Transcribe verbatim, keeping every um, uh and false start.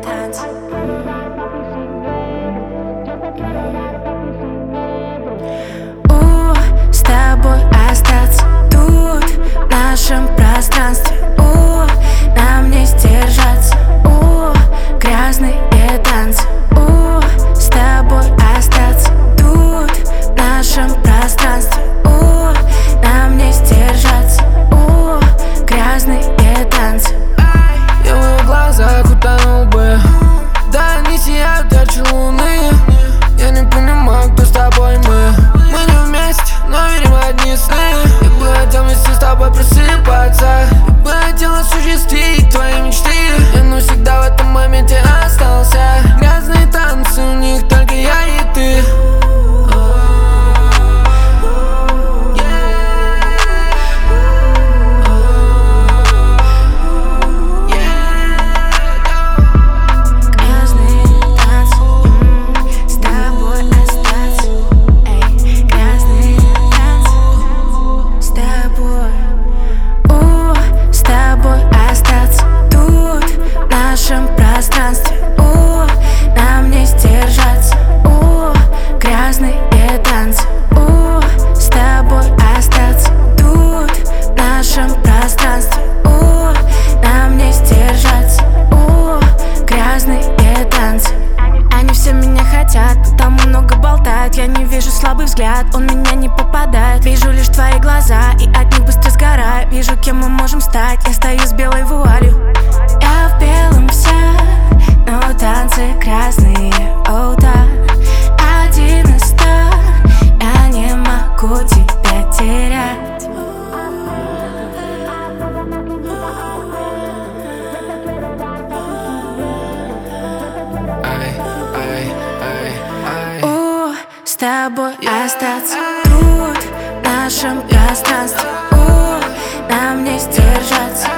танцы. У, с тобой остаться тут, в нашем пространстве. У, нам не сдержаться. У, грязные танцы. У, с тобой остаться тут, в нашем пространстве. У, нам не сдержаться. У, грязные танцы. Я в его глазах утонул бы, да они сияют ярче луны. Я не понимаю, кто с тобой мы. Мы не вместе, но верим в одни сны. Я бы хотел вместе с тобой просыпаться. Я бы хотел осуществить твои мечты. Я навсегда в этом моменте остался. Грязные танцы, у них только я и ты. Пространстве. У, нам не сдержаться. У, грязные танцы. У, с тобой остаться тут, в нашем пространстве. У, нам не сдержаться. У, грязные танцы. Они все меня хотят, потому много болтают. Я не вижу слабый взгляд, он меня не попадает. Вижу лишь твои глаза, и от них быстро сгораю. Вижу, кем мы можем стать, я стою с белой вуалью. Я в белом вся, но танцы красные, о да. Один из ста, я не могу тебя терять. Ай, ай, ай, ай. О, с тобой остаться тут, в нашем пространстве. О, нам не сдержаться.